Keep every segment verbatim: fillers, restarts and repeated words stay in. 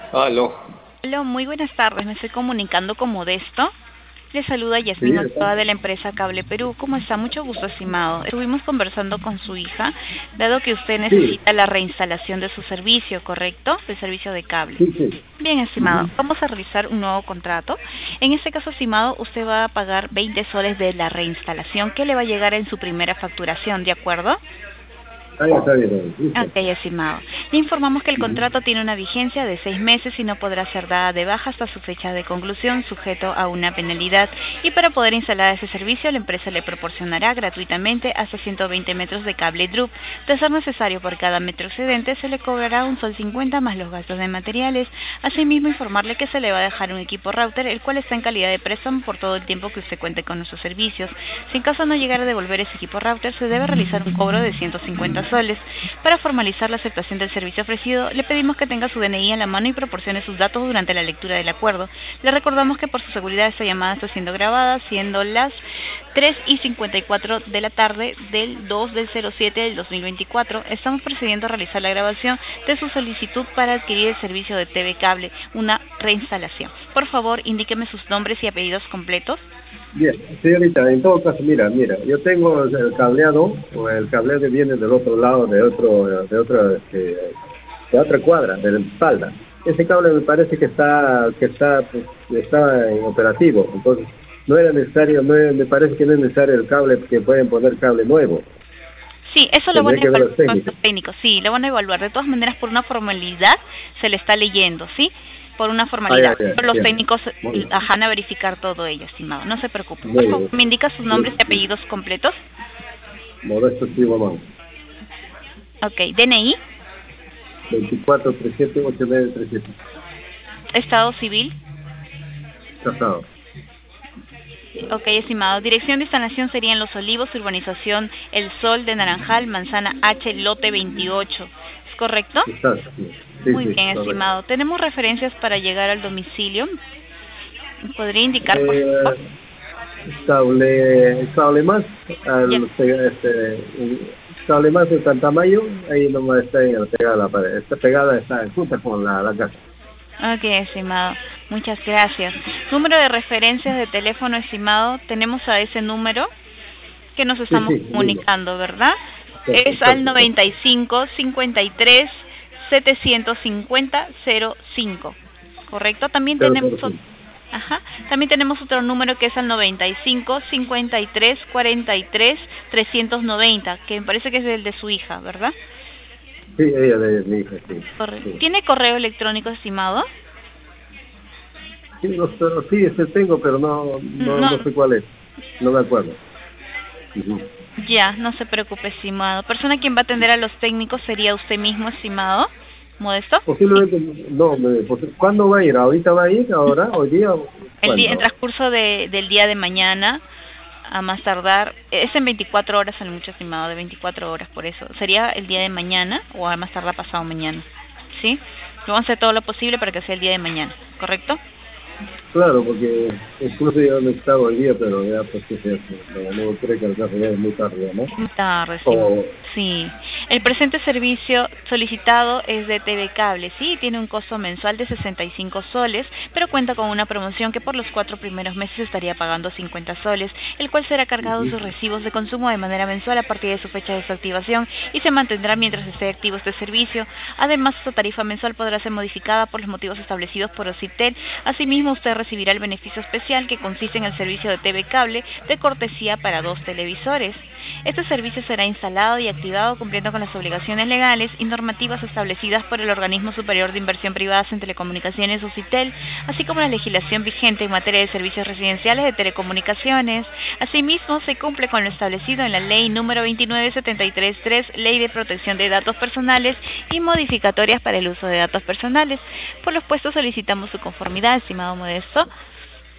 Aló. Hola, muy buenas tardes. Me estoy comunicando con Modesto. Le saluda Sí, Yasmín está. Ochoa de la empresa Cable Perú. ¿Cómo está? Mucho gusto, estimado. Estuvimos conversando con su hija, dado que usted Sí, necesita la reinstalación de su servicio, ¿correcto? De servicio de cable. sí, sí. Bien, estimado. Ujú. Vamos a realizar un nuevo contrato. En este caso, estimado, usted va a pagar veinte soles de la reinstalación que le va a llegar en su primera facturación, ¿de acuerdo? Ahí está bien, Ok, listo. estimado. Le informamos que el Ujú. contrato tiene una vigencia de seis meses y no podrá ser dada de baja hasta su fecha de conclusión, sujeto a una penalidad. Y para poder instalar ese servicio, la empresa le proporcionará gratuitamente hasta ciento veinte metros de cable drup. De ser necesario por cada metro excedente, se le cobrará un sol cincuenta más los gastos de materiales. Asimismo, informarle que se le va a dejar un equipo router, el cual está en calidad de préstamo por todo el tiempo que usted cuente con nuestros servicios. Si en caso no llegara a devolver ese equipo router, se debe realizar un cobro de ciento cincuenta soles. Para formalizar la aceptación del servicio ofrecido, le pedimos que tenga su D N I en la mano y proporcione sus datos durante la lectura del acuerdo. Le recordamos que por su seguridad esta llamada está siendo grabada, siendo las tres y cincuenta y cuatro de la tarde del dos del cero siete del dos mil veinticuatro. Estamos procediendo a realizar la grabación de su solicitud para adquirir el servicio de T V Cable, una reinstalación. Por favor, indíqueme sus nombres y apellidos completos. Bien, señorita, en todo caso, mira, mira, yo tengo el cableado, o el cableado viene del otro lado, de otro, de otra, este, de otra cuadra, de la espalda. Ese cable me parece que está, que está, pues, está en operativo, entonces no era necesario, no era- me parece que no es necesario el cable, que pueden poner cable nuevo. Sí, eso lo van Tendría a que ver evaluar los nuestros técnicos. técnicos, sí, lo van a evaluar. De todas maneras, por una formalidad, se le está leyendo, ¿sí? Por una Ah, ya, formalidad. ya, Pero los bien. técnicos Muy eh, bien, van a verificar todo ello, estimado. No se preocupe. Por muy favor, bien. ¿me indica sus nombres y Sí, apellidos completos? Modesto Chihuahua. Ok, D N I, veinticuatro treinta y siete ochenta y nueve treinta y siete. Estado civil. Casado. Ok, estimado. Dirección de instalación sería en Los Olivos, urbanización El Sol de Naranjal, manzana H, lote veintiocho. ¿Es correcto? Exacto, sí, sí, Muy sí, bien, correcto. estimado. Tenemos referencias para llegar al domicilio. ¿Podría indicar, por favor? Eh, cable, cable más, Ya. al, pe- este, cable más de Tantamayo, ahí nomás está en la pegada de la pared. Está pegada, está junta con la, la casa. Ok, estimado. Muchas gracias. Número de referencias de teléfono, estimado. Tenemos a ese número que nos Sí, estamos sí, mismo. comunicando, ¿verdad? Exacto, Es al exacto, exacto. noventa y cinco, cincuenta y tres, setecientos cincuenta, cero cinco. ¿Correcto? También Cero, tenemos cero, ot- cinco. Ajá. También tenemos otro número que es al noventa y cinco, cincuenta y tres, cuarenta y tres, trescientos noventa, que me parece que es el de su hija, ¿verdad? Sí, ella de mi hija, sí. Correcto. Sí, ¿Tiene correo electrónico, estimado? sí, no, pero sí, este tengo, pero no, no, No, no sé cuál es. No me acuerdo. Ujú. ya, no se preocupe, estimado. Persona quien va a atender a los técnicos sería usted mismo, estimado. ¿Modesto? Sí. Posiblemente, no, me, posi- ¿cuándo va a ir? ¿Ahorita va a ir? ¿Ahora? ¿Hoy día? El día, en ¿Cuándo? transcurso de, del día de mañana, a más tardar, es en veinticuatro horas, al mucho, estimado, de veinticuatro horas, por eso. Sería el día de mañana o a más tardar pasado mañana. ¿Sí? Vamos a hacer todo lo posible para que sea el día de mañana, ¿correcto? Claro, porque incluso yo no estaba hoy día, pero ya pues que se hace. No, no creo que el caso ya es muy tarde, ¿no? Muy tarde, sí. O, Sí. El presente servicio solicitado es de T V Cable, sí, tiene un costo mensual de sesenta y cinco soles, pero cuenta con una promoción que por los cuatro primeros meses estaría pagando cincuenta soles, el cual será cargado en ujú, sus recibos de consumo de manera mensual a partir de su fecha de desactivación y se mantendrá mientras esté activo este servicio. Además, su tarifa mensual podrá ser modificada por los motivos establecidos por Ocitel. Asimismo, usted recibirá el beneficio especial que consiste en el servicio de T V Cable de cortesía para dos televisores. Este servicio será instalado y activado cumpliendo con las obligaciones legales y normativas establecidas por el Organismo Superior de Inversión Privada en Telecomunicaciones, OCITEL, así como la legislación vigente en materia de servicios residenciales de telecomunicaciones. Asimismo, se cumple con lo establecido en la Ley número veintinueve setenta y tres tres, Ley de Protección de Datos Personales y modificatorias para el uso de datos personales. Por lo puesto, solicitamos su conformidad, estimado Modesto.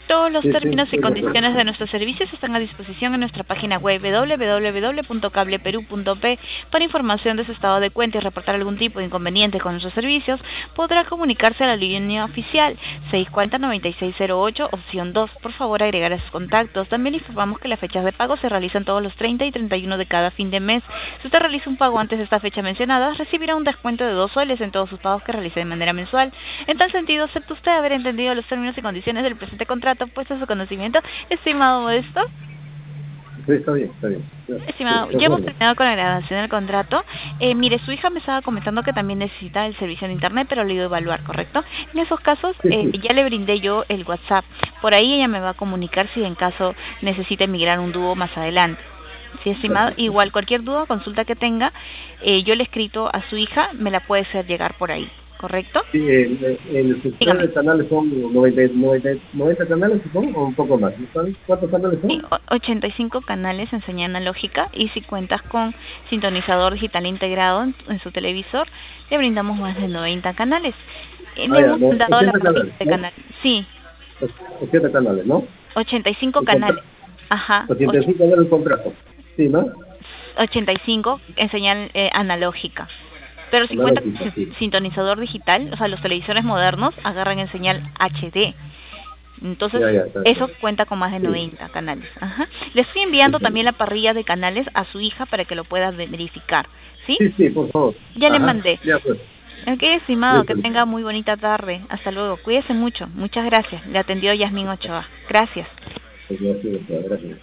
Todos los Sí, sí, términos y sí, de acuerdo. condiciones de nuestros servicios están a disposición en nuestra página web doble u doble u doble u punto cableperú punto pe. Para información de su estado de cuenta y reportar algún tipo de inconveniente con nuestros servicios, podrá comunicarse a la línea oficial seis cuatro cero, nueve seis cero ocho, opción dos. Por favor, agregar a sus contactos. También informamos que las fechas de pago se realizan todos los treinta y treinta y uno de cada fin de mes. Si usted realiza un pago antes de esta fecha mencionada, recibirá un descuento de dos soles en todos sus pagos que realice de manera mensual. En tal sentido, ¿acepta usted haber entendido los términos y condiciones del presente contrato puesto a su conocimiento, estimado Modesto? Sí, está bien, está bien. Ya, sí, Estimado, de ya hemos acuerdo. terminado con la grabación del contrato. Eh, mire, su hija me estaba comentando que también necesita el servicio de internet, pero lo iba a evaluar, ¿correcto? En esos casos, Sí, eh, sí. ya le brindé yo el WhatsApp. Por ahí ella me va a comunicar si en caso necesite migrar un dúo más adelante. Sí, estimado, Perfecto. igual cualquier duda o consulta que tenga, eh, yo le he escrito a su hija, me la puede hacer llegar por ahí, ¿correcto? Sí, el, el subscribe Dígame. de canales son noventa, noventa, noventa canales, supongo, o un poco más. ¿No sabes cuántos canales Sí, son? o- ochenta y cinco canales en señal analógica, y si cuentas con sintonizador digital integrado en, en su televisor, le brindamos más de noventa canales. Eh, Ah, le ya, hemos no, dado la ochenta parrilla canales, de ¿no? canales. Sí, ochenta canales, ¿no? ochenta y cinco El contra- canales. Ajá, ochenta y och- cinco canales el contrato. Sí, ¿no? ochenta y cinco en señal eh, analógica. Pero si cuenta con Analógica, sin- sí. sintonizador digital, o sea, los televisores modernos agarran en señal H D. Entonces, Ya, ya, está, está. eso cuenta con más de Sí, noventa canales. Ajá. Le estoy sí, enviando está también bien. la parrilla de canales a su hija para que lo pueda ve- verificar. ¿Sí? Sí, sí, por favor. Ya le Ajá, mandé. ya pues. Ok, estimado, que Listo. tenga muy bonita tarde. Hasta luego. Cuídese mucho. Muchas gracias. Le atendió Yasmín Ochoa. Gracias. Gracias, gracias.